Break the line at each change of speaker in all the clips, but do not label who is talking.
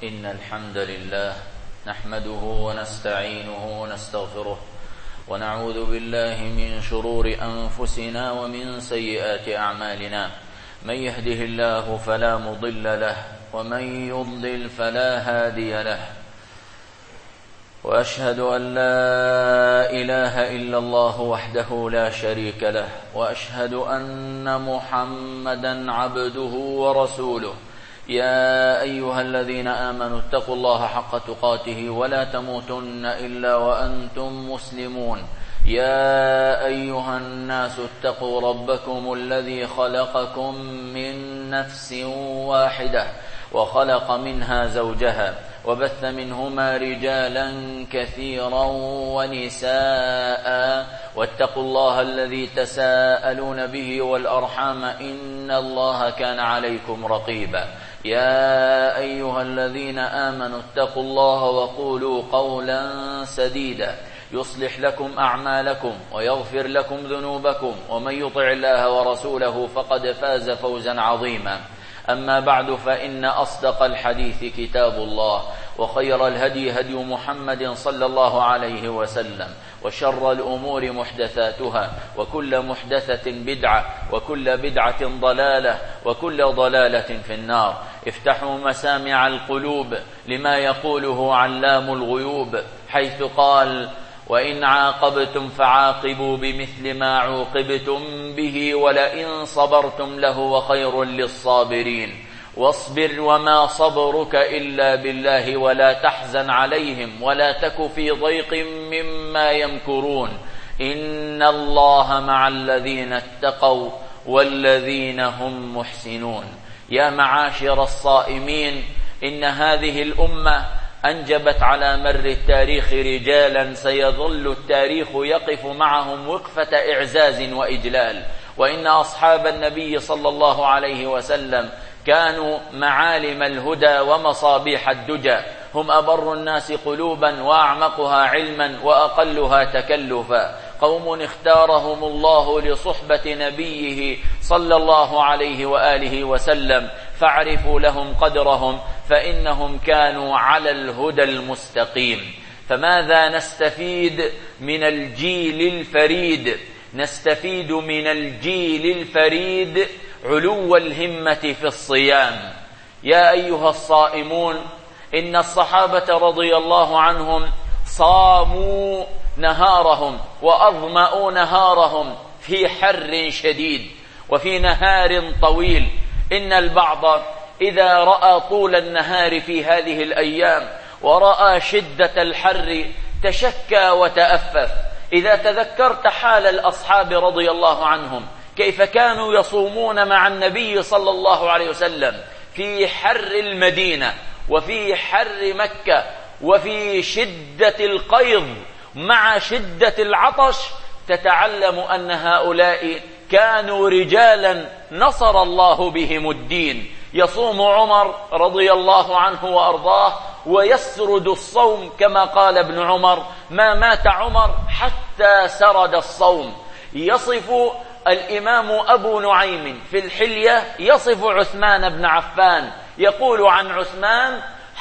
إن الحمد لله نحمده ونستعينه ونستغفره ونعوذ بالله من شرور أنفسنا ومن سيئات أعمالنا. من يهده الله فلا مضل له ومن يضلل فلا هادي له، وأشهد أن لا إله إلا الله وحده لا شريك له، وأشهد أن محمدا عبده ورسوله. يا أيها الذين آمنوا اتقوا الله حق تقاته ولا تموتن إلا وأنتم مسلمون. يا أيها الناس اتقوا ربكم الذي خلقكم من نفس واحدة وخلق منها زوجها وبث منهما رجالا كثيرا ونساء، واتقوا الله الذي تساءلون به والأرحام إن الله كان عليكم رقيبا. يا أيها الذين آمنوا اتقوا الله وقولوا قولا سديدا يصلح لكم أعمالكم ويغفر لكم ذنوبكم، ومن يطع الله ورسوله فقد فاز فوزا عظيما. أما بعد، فإن أصدق الحديث كتاب الله، وخير الهدي هدي محمد صلى الله عليه وسلم، وشر الأمور محدثاتها، وكل محدثة بدعة، وكل بدعة ضلالة، وكل ضلالة في النار. افتحوا مسامع القلوب لما يقوله علام الغيوب، حيث قال: وإن عاقبتم فعاقبوا بمثل ما عوقبتم به ولئن صبرتم لهو خير للصابرين. واصبر وما صبرك إلا بالله ولا تحزن عليهم ولا تك في ضيق مما يمكرون. إن الله مع الذين اتقوا والذين هم محسنون. يا معاشر الصائمين، إن هذه الأمة أنجبت على مر التاريخ رجالا سيظل التاريخ يقف معهم وقفة إعزاز وإجلال. وإن أصحاب النبي صلى الله عليه وسلم كانوا معالم الهدى ومصابيح الدجى، هم أبر الناس قلوبا وأعمقها علما وأقلها تكلفا، قوم اختارهم الله لصحبة نبيه صلى الله عليه وآله وسلم، فاعرفوا لهم قدرهم فإنهم كانوا على الهدى المستقيم. فماذا نستفيد من الجيل الفريد؟ نستفيد من الجيل الفريد علو الهمة في الصيام. يا أيها الصائمون، إن الصحابة رضي الله عنهم صاموا نهارهم وأظمأوا نهارهم في حر شديد وفي نهار طويل. إن البعض إذا رأى طول النهار في هذه الأيام ورأى شدة الحر تشكى وتأفف. إذا تذكرت حال الأصحاب رضي الله عنهم كيف كانوا يصومون مع النبي صلى الله عليه وسلم في حر المدينة وفي حر مكة وفي شدة القيظ مع شدة العطش، تتعلم أن هؤلاء كانوا رجالا نصر الله بهم الدين. يصوم عمر رضي الله عنه وأرضاه ويسرد الصوم، كما قال ابن عمر: ما مات عمر حتى سرد الصوم. يصف الإمام أبو نعيم في الحلية، يصف عثمان بن عفان، يقول عن عثمان: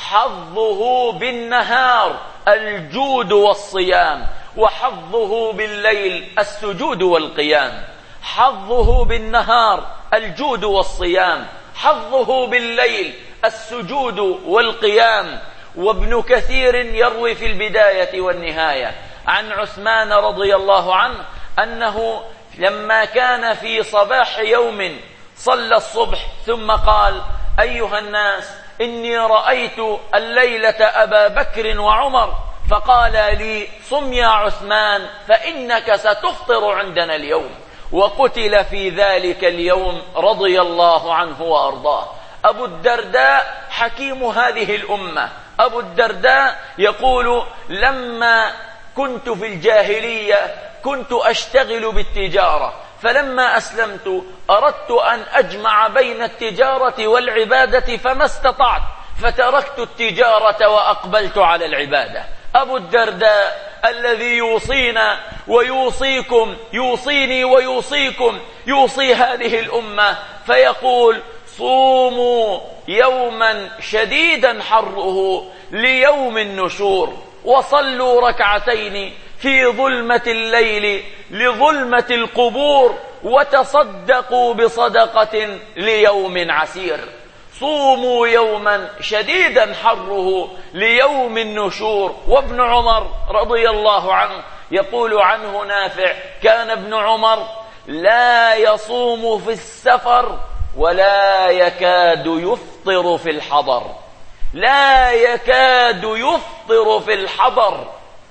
حظه بالنهار الجود والصيام، وحظه بالليل السجود والقيام. حظه بالنهار الجود والصيام، حظه بالليل السجود والقيام. وابن كثير يروي في البداية والنهاية عن عثمان رضي الله عنه أنه لما كان في صباح يوم صلى الصبح ثم قال: أيها الناس، إني رأيت الليلة أبا بكر وعمر، فقال لي: صم يا عثمان فإنك ستفطر عندنا اليوم. وقتل في ذلك اليوم رضي الله عنه وأرضاه. أبو الدرداء حكيم هذه الأمة، أبو الدرداء يقول: لما كنت في الجاهلية كنت أشتغل بالتجارة، فلما أسلمت أردت أن أجمع بين التجارة والعبادة فما استطعت، فتركت التجارة وأقبلت على العبادة. أبو الدرداء الذي يوصينا ويوصيكم، يوصيني ويوصيكم، يوصي هذه الأمة، فيقول: صوموا يوما شديدا حره ليوم النشور، وصلوا ركعتين في ظلمة الليل لظلمة القبور، وتصدقوا بصدقة ليوم عسير. صوموا يوما شديدا حره ليوم النشور. وابن عمر رضي الله عنه يقول عنه نافع: كان ابن عمر لا يصوم في السفر ولا يكاد يفطر في الحضر، لا يكاد يفطر في الحضر.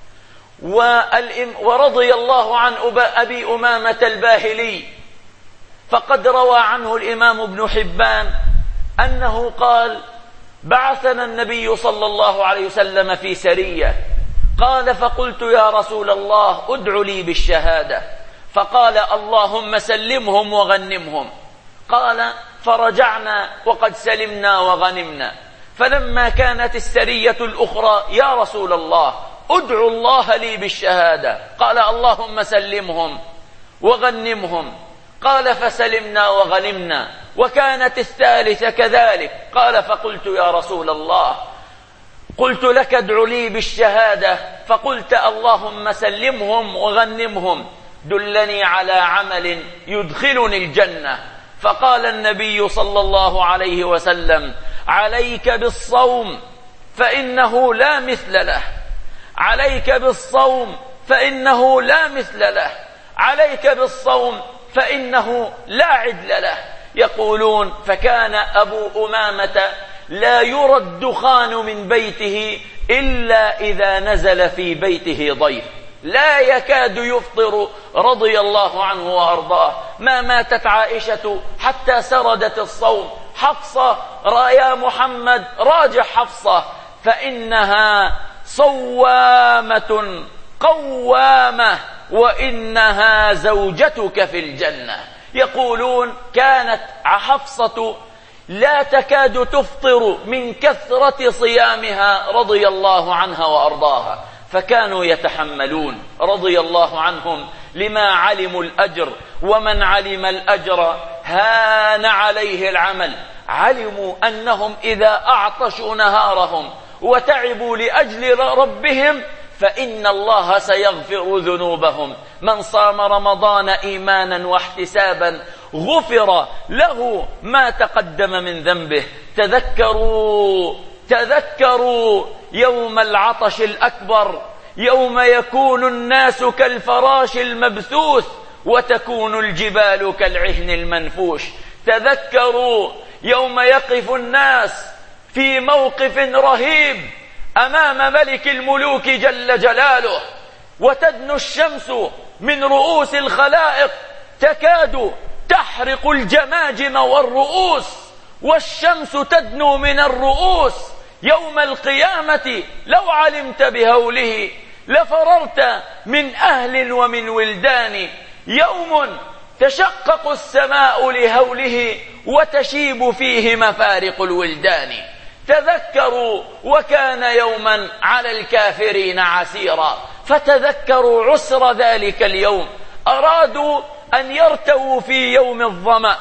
ورضي الله عن أبي أمامة الباهلي، فقد روى عنه الإمام ابن حبان أنه قال: بعثنا النبي صلى الله عليه وسلم في سرية، قال: فقلت يا رسول الله ادع لي بالشهادة، فقال: اللهم سلمهم وغنمهم. قال: فرجعنا وقد سلمنا وغنمنا. فلما كانت السرية الأخرى: يا رسول الله ادعو الله لي بالشهادة، قال: اللهم سلمهم وغنمهم. قال: فسلمنا وغنمنا. وكانت الثالثة كذلك. قال: فقلت يا رسول الله قلت لك ادع لي بالشهادة، فقلت: اللهم سلمهم وغنمهم، دلني على عمل يدخلني الجنة. فقال النبي صلى الله عليه وسلم: عليك بالصوم فإنه لا مثل له، عليك بالصوم فإنه لا مثل له، عليك بالصوم فإنه لا عدل له. يقولون: فكان أبو أمامة لا يرى الدخان من بيته إلا إذا نزل في بيته ضيف، لا يكاد يفطر رضي الله عنه وأرضاه. ما ماتت عائشة حتى سردت الصوم. حفصة: يا محمد راجع حفصة فإنها صوامة قوامة وإنها زوجتك في الجنة. يقولون: كانت حفصة لا تكاد تفطر من كثرة صيامها رضي الله عنها وأرضاها، فكانوا يتحملون رضي الله عنهم لما علموا الأجر، ومن علم الأجر هان عليه العمل. علموا أنهم إذا أعطشوا نهارهم وتعبوا لأجل ربهم فإن الله سيغفر ذنوبهم. من صام رمضان إيمانا واحتسابا غفر له ما تقدم من ذنبه. تذكروا يوم العطش الأكبر، يوم يكون الناس كالفراش المبثوث وتكون الجبال كالعهن المنفوش. تذكروا يوم يقف الناس في موقف رهيب أمام ملك الملوك جل جلاله، وتدنو الشمس من رؤوس الخلائق تكاد تحرق الجماجم والرؤوس، والشمس تدنو من الرؤوس. يوم القيامة لو علمت بهوله لفررت من أهل ومن ولدان. يوم تشقق السماء لهوله وتشيب فيه مفارق الولدان. تذكروا وكان يوما على الكافرين عسيرا، فتذكروا عسر ذلك اليوم. أرادوا أن يرتووا في يوم الظمأ.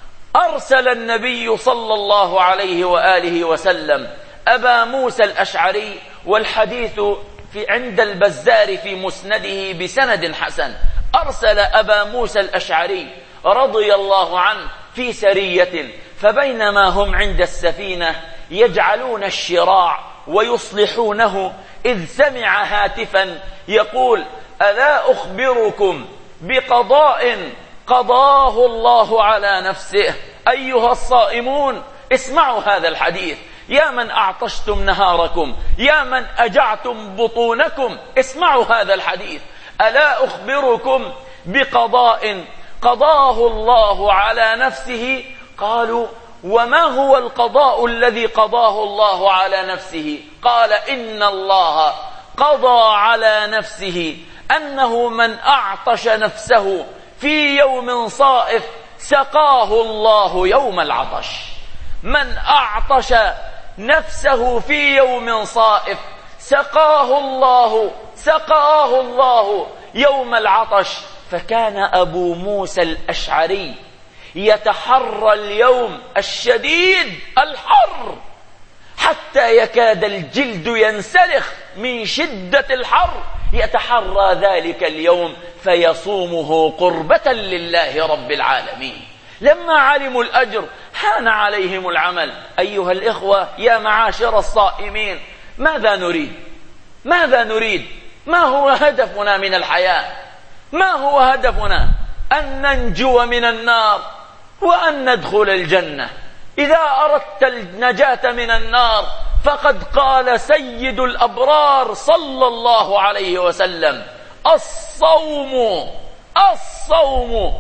أرسل النبي صلى الله عليه وآله وسلم أبا موسى الأشعري، والحديث عند البزار في مسنده بسند حسن. أرسل أبا موسى الأشعري رضي الله عنه في سرية، فبينما هم عند السفينة يجعلون الشراع ويصلحونه إذ سمع هاتفا يقول: ألا أخبركم بقضاء قضاه الله على نفسه أيها الصائمون؟ اسمعوا هذا الحديث. يا من أعطشتم نهاركم، يا من أجعتم بطونكم، اسمعوا هذا الحديث. ألا أخبركم بقضاء قضاه الله على نفسه؟ قالوا: وما هو القضاء الذي قضاه الله على نفسه؟ قال: إن الله قضى على نفسه أنه من أعطش نفسه في يوم صائف سقاه الله يوم العطش. من أعطش نفسه في يوم صائف سقاه الله يوم العطش. فكان أبو موسى الأشعري يتحرى اليوم الشديد الحر حتى يكاد الجلد ينسلخ من شدة الحر، يتحرى ذلك اليوم فيصومه قربة لله رب العالمين. لما علموا الأجر هان عليهم العمل. أيها الإخوة يا معاشر الصائمين، ماذا نريد؟ ماذا نريد؟ ما هو هدفنا من الحياة؟ ما هو هدفنا؟ أن ننجو من النار وأن ندخل الجنة. إذا أردت النجاة من النار فقد قال سيد الأبرار صلى الله عليه وسلم: الصوم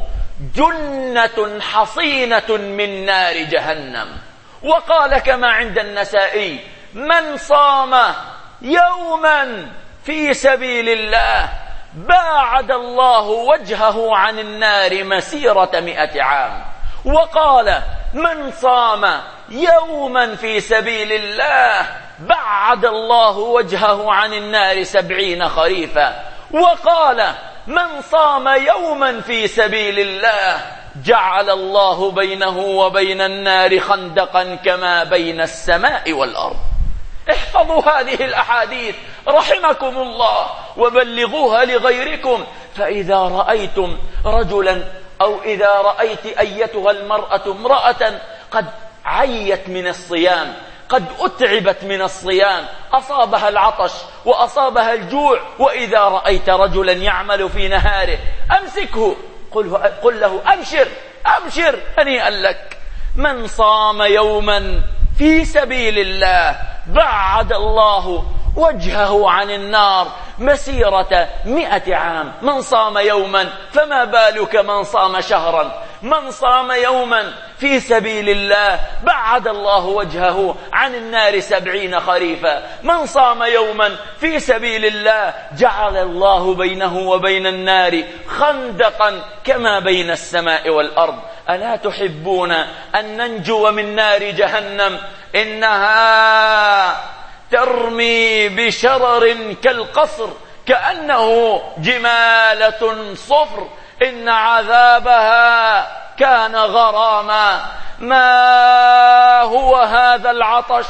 جنة حصينة من نار جهنم. وقال كما عند النسائي: من صام يوما في سبيل الله باعد الله وجهه عن النار مسيرة 100 عام. وقال: من صام يوما في سبيل الله بعد الله وجهه عن النار 70 خريفا. وقال: من صام يوما في سبيل الله جعل الله بينه وبين النار خندقا كما بين السماء والأرض. احفظوا هذه الأحاديث رحمكم الله وبلغوها لغيركم. فإذا رأيتم رجلا أو إذا رأيت أيتها المرأة امرأة قد عيت من الصيام، قد أتعبت من الصيام، أصابها العطش وأصابها الجوع، وإذا رأيت رجلا يعمل في نهاره أمسكه قل له: أبشر هنيئا لك. من صام يوما في سبيل الله بعد الله وجهه عن النار مسيرة 100 عام. من صام يوما، فما بالك من صام شهرا؟ من صام يوما في سبيل الله بعد الله وجهه عن النار 70 خريفا. من صام يوما في سبيل الله جعل الله بينه وبين النار خندقا كما بين السماء والأرض. ألا تحبون أن ننجو من نار جهنم؟ إنها ترمي بشرر كالقصر كأنه جمالة صفر، إن عذابها كان غراما. ما هو هذا العطش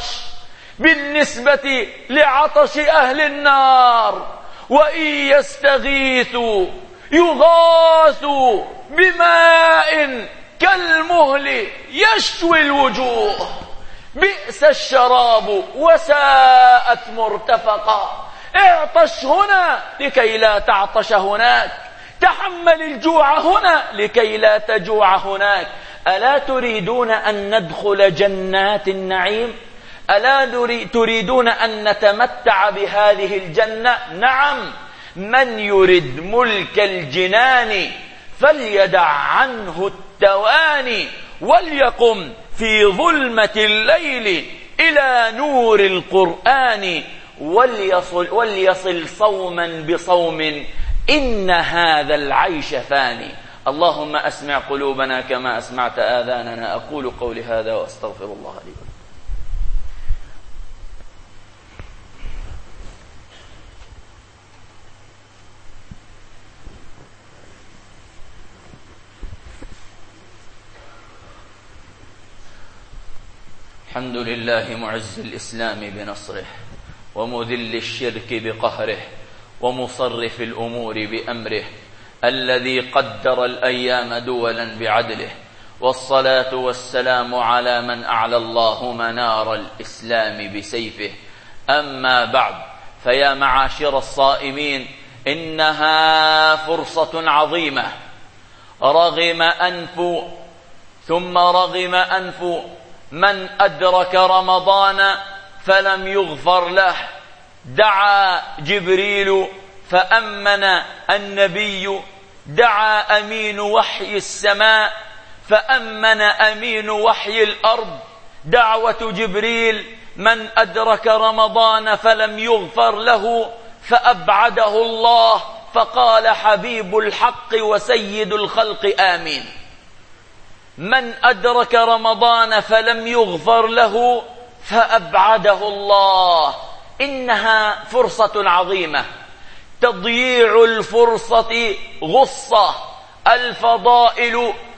بالنسبة لعطش أهل النار؟ وإن يستغيثوا يغاثوا بماء كالمهل يشوي الوجوه، بئس الشراب وساءت مرتفقا. اعطش هنا لكي لا تعطش هناك، تحمل الجوع هنا لكي لا تجوع هناك. ألا تريدون أن ندخل جنات النعيم؟ ألا تريدون أن نتمتع بهذه الجنة؟ نعم. من يرد ملك الجنان فليدع عنه التواني وليقم في ظلمة الليل إلى نور القرآن وليصل صوما بصوم إن هذا العيش فاني. اللهم أسمع قلوبنا كما أسمعت آذاننا. أقول قولي هذا وأستغفر الله لي. الحمد لله معز الإسلام بنصره ومذل الشرك بقهره ومصرف الأمور بأمره، الذي قدر الأيام دولا بعدله، والصلاة والسلام على من أعلى الله منار الإسلام بسيفه. أما بعد، فيا معاشر الصائمين، إنها فرصة عظيمة. رغم أنف ثم رغم أنف من أدرك رمضان فلم يغفر له. دعا جبريل فأمن النبي، دعا أمين وحي السماء فأمن أمين وحي الأرض. دعوة جبريل: من أدرك رمضان فلم يغفر له فأبعده الله، فقال حبيب الحق وسيد الخلق: آمين. من أدرك رمضان فلم يغفر له فأبعده الله. إنها فرصة عظيمة. تضييع الفرصة غصة. الفضائل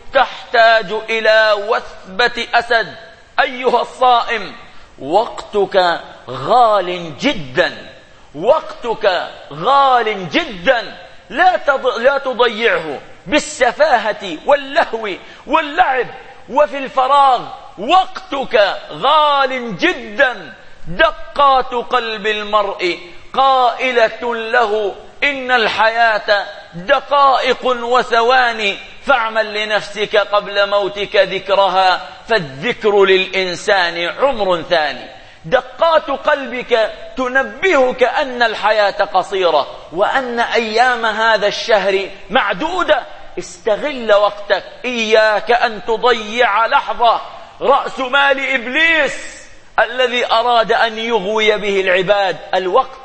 تحتاج إلى وثبة أسد. أيها الصائم، وقتك غال جدا، وقتك غال جدا، لا تضيعه بالسفاهة واللهو واللعب وفي الفراغ. وقتك غال جدا. دقات قلب المرء قائلة له إن الحياة دقائق وثواني، فاعمل لنفسك قبل موتك ذكرها، فالذكر للإنسان عمر ثاني. دقات قلبك تنبهك أن الحياة قصيرة وأن أيام هذا الشهر معدودة. استغل وقتك، إياك أن تضيع لحظة. رأس مال إبليس الذي أراد أن يغوي به العباد الوقت.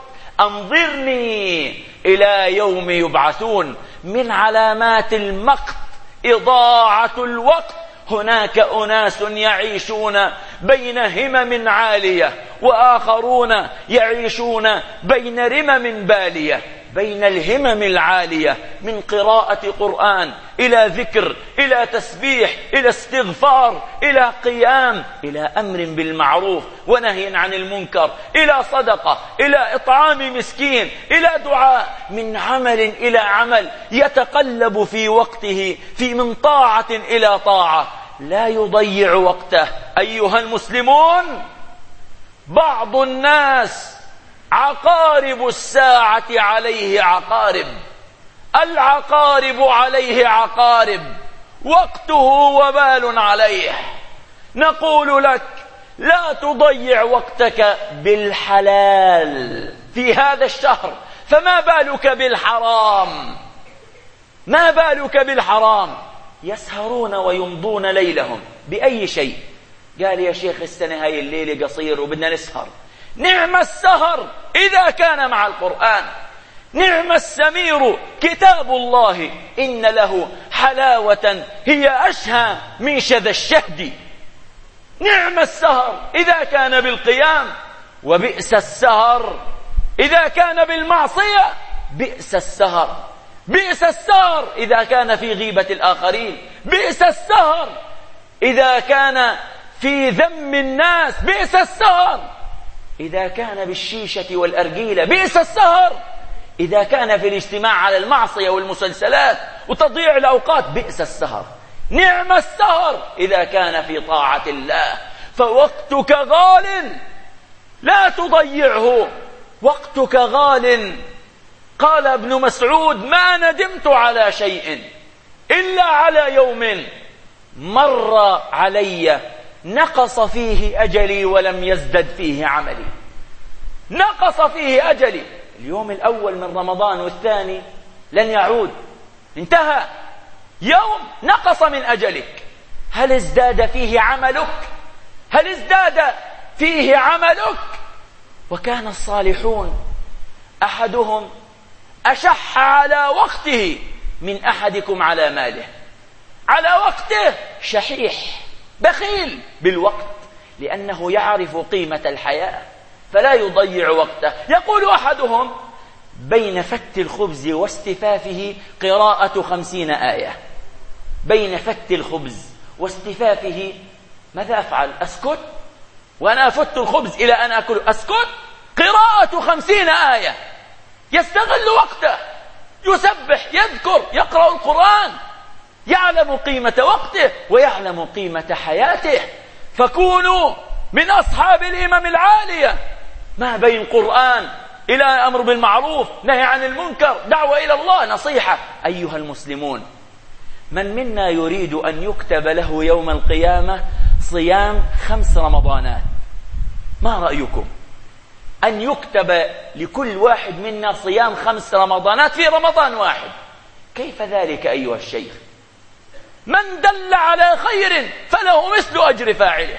أنظرني إلى يوم يبعثون. من علامات المقت إضاعة الوقت. هناك أناس يعيشون بين همم عالية، وآخرون يعيشون بين رمم بالية. بين الهمم العالية من قراءة قرآن إلى ذكر إلى تسبيح إلى استغفار إلى قيام إلى أمر بالمعروف ونهي عن المنكر إلى صدقة إلى إطعام مسكين إلى دعاء، من عمل إلى عمل، يتقلب في وقته من طاعة إلى طاعة، لا يضيع وقته. أيها المسلمون، بعض الناس عقارب الساعة عليه عقارب، العقارب عليه عقارب، وقته وبال عليه. نقول لك لا تضيع وقتك بالحلال في هذا الشهر، فما بالك بالحرام؟ ما بالك بالحرام؟ يسهرون ويمضون ليلهم بأي شيء؟ قال يا شيخ السنة هاي الليل قصير وبدنا نسهر. نعم السهر إذا كان مع القرآن. نعم السمير كتاب الله، إن له حلاوة هي أشهى من شذا الشهد. نعم السهر إذا كان بالقيام، وبئس السهر إذا كان بالمعصية. بئس السهر، بئس السهر إذا كان في غيبة الآخرين، بئس السهر إذا كان في ذم الناس، بئس السهر إذا كان بالشيشة والأرجيلة، بئس السهر إذا كان في الاجتماع على المعصية والمسلسلات وتضييع الأوقات، بئس السهر. نعم السهر إذا كان في طاعة الله. فوقتك غال، لا تضيعه، وقتك غال. قال ابن مسعود ما ندمت على شيء إلا على يوم مر علي نقص فيه أجلي ولم يزدد فيه عملي. نقص فيه أجلي. اليوم الأول من رمضان والثاني لن يعود، انتهى. يوم نقص من أجلك، هل ازداد فيه عملك؟ هل ازداد فيه عملك؟ وكان الصالحون أحدهم أشح على وقته من أحدكم على ماله. على وقته شحيح بخيل بالوقت، لأنه يعرف قيمة الحياة فلا يضيع وقته. يقول أحدهم بين فت الخبز واستفافه قراءة 50 آية. بين فت الخبز واستفافه ماذا أفعل؟ أسكت؟ وأنا أفت الخبز إلى أن أكل أسكت؟ قراءة 50 آية. يستغل وقته، يسبح، يذكر، يقرأ القرآن، يعلم قيمة وقته ويعلم قيمة حياته. فكونوا من أصحاب الهمم العالية، ما بين قرآن إلى أمر بالمعروف، نهي عن المنكر، دعوة إلى الله، نصيحة. أيها المسلمون، من منا يريد أن يكتب له يوم القيامة صيام 5 رمضانات؟ ما رأيكم أن يكتب لكل واحد منا صيام 5 رمضانات في رمضان واحد؟ كيف ذلك أيها الشيخ؟ من دل على خير فله مثل أجر فاعله.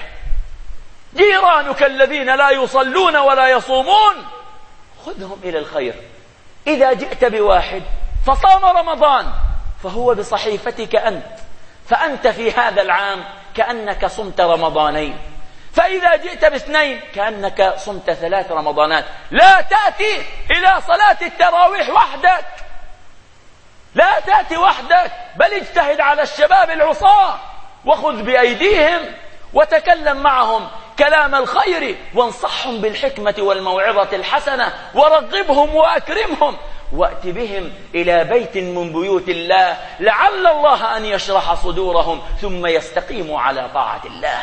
جيرانك الذين لا يصلون ولا يصومون خذهم إلى الخير. إذا جئت بواحد فصام رمضان فهو بصحيفتك أنت، فأنت في هذا العام كأنك صمت رمضانين. فإذا جئت ب2 كأنك صمت 3 رمضانات. لا تأتي إلى صلاة التراويح وحدك، لا تأتي وحدك، بل اجتهد على الشباب العصاة وخذ بأيديهم وتكلم معهم كلام الخير وانصحهم بالحكمة والموعظة الحسنة ورغبهم وأكرمهم، وأت بهم إلى بيت من بيوت الله لعل الله أن يشرح صدورهم ثم يستقيموا على طاعة الله.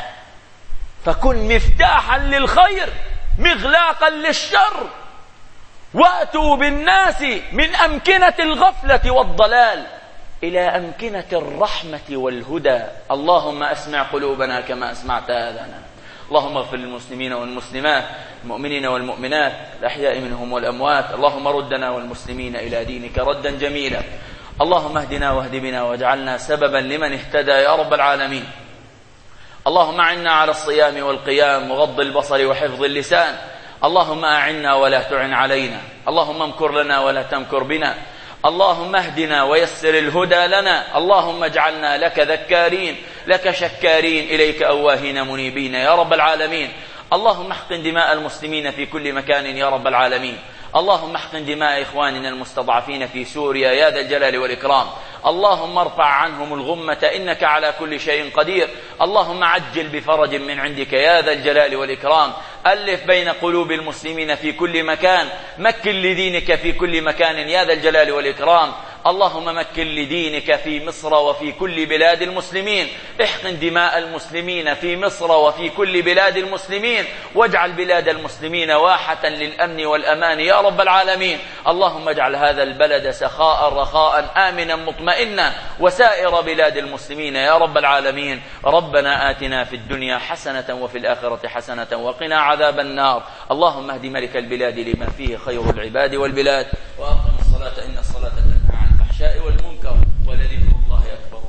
فكن مفتاحا للخير مغلاقا للشر، وأتوا بالناس من أمكنة الغفلة والضلال إلى أمكنة الرحمة والهدى. اللهم أسمع قلوبنا كما أسمعت آذانا. اللهم اغفر للمسلمين والمسلمات، المؤمنين والمؤمنات، الأحياء منهم والأموات. اللهم ردنا والمسلمين إلى دينك ردا جميلا. اللهم اهدنا واهد بنا واجعلنا سببا لمن اهتدى يا رب العالمين. اللهم أعنا على الصيام والقيام وغض البصر وحفظ اللسان. اللهم أعنا ولا تعن علينا. اللهم امكر لنا ولا تمكر بنا. اللهم اهدنا ويسر الهدى لنا. اللهم اجعلنا لك ذكارين لك شكارين إليك أواهين منيبين يا رب العالمين. اللهم احقن دماء المسلمين في كل مكان يا رب العالمين. اللهم احقن دماء إخواننا المستضعفين في سوريا يا ذا الجلال والإكرام. اللهم ارفع عنهم الغمة إنك على كل شيء قدير. اللهم عجل بفرج من عندك يا ذا الجلال والإكرام. ألف بين قلوب المسلمين في كل مكان. مكن لدينك في كل مكان يا ذا الجلال والإكرام. اللهم مكن لدينك في مصر وفي كل بلاد المسلمين. احقن دماء المسلمين في مصر وفي كل بلاد المسلمين، واجعل بلاد المسلمين واحة للأمن والأمان يا رب العالمين. اللهم اجعل هذا البلد سخاء رخاء آمنا مطمئنا وسائر بلاد المسلمين يا رب العالمين. ربنا آتنا في الدنيا حسنة وفي الآخرة حسنة وقنا عذاب النار. اللهم اهد ملك البلاد لما فيه خير العباد والبلاد، وأقم الصلاة إن الصلاة تنهى عن الفحشاء والمنكر ولذكر الله أكبر.